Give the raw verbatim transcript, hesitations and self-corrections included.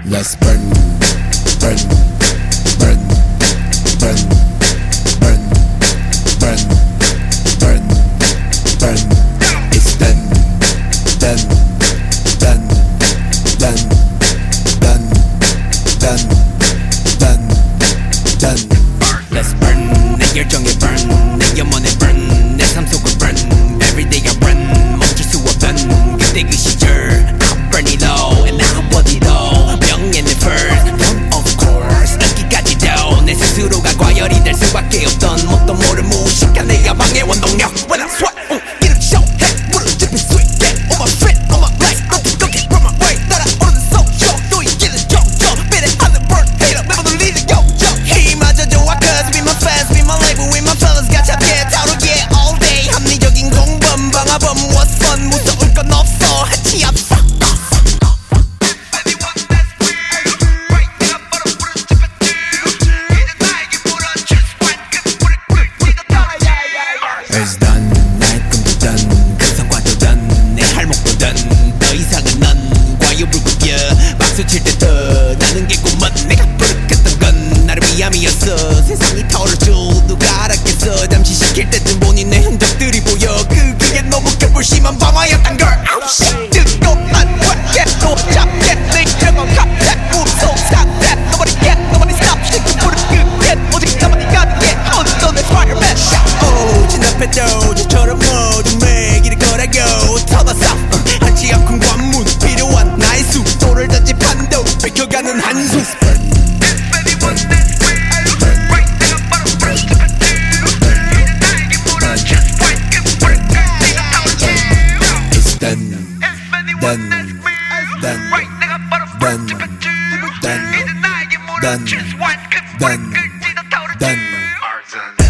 Let's burn, burn, burn, burn, burn, burn, burn, burn. It's done, done, done, done, done, done, done, done. Let's burn. 내 열정에 burn. 내 영혼에 burn. 내 삶 속을 burn. Everyday I run. 멈출 수 없던 그때 그 시절. I'm burning low and I want it all. 명예는 first, one of course. 인기까지도 내 스스로가 과열이 될 수밖에 없던 뭣도 모를 무식한 내 야망의 원동력. When I sweat, uh, 이름 show해 무릎 짚인 sweet. Get on my feet, on my legs. Nothing gon' get from my way. 따라오르는 social 또 이기는 정적. 비례 하는 burn hater 매번 울리는 영적. 힘마저 좋아 cause be my fans, be my label, with my fellas 같이 함께 타오르게 all day. 합리적인 공범 방화범 what's fun 무서울 건 없어 해치 앞서. It's done, 나의 꿈도 done, 그 성과도 done, 내 할목도 done. 더 이상은 넌 과유불급이야. 박수 칠 때 더 나는 게 꿈은 내가 부르겠던 건 나를 위함이었어. 세상이 타오를 줄 누가 알았겠어. 잠시 시킬 때쯤 보니 내 흔적들이 보여. 그게 너무 겨울심한 방화였단 걸. 아우 shit 뜨거운 왜 또 잡게 내 저건 갑자기 무서운 상태. Nobody get, nobody stop. 시그 부른 끝에 오직 나만이 가능해. 어떤 내 fireman shot. 오 진압해도 저처럼 모든 매기를 거라고 터놨어. 한치 앞큰 관문 필요한 나의 수도를 던지 판도 뺏겨가는 한숨. it's done, done, done, done, done, done, done, done.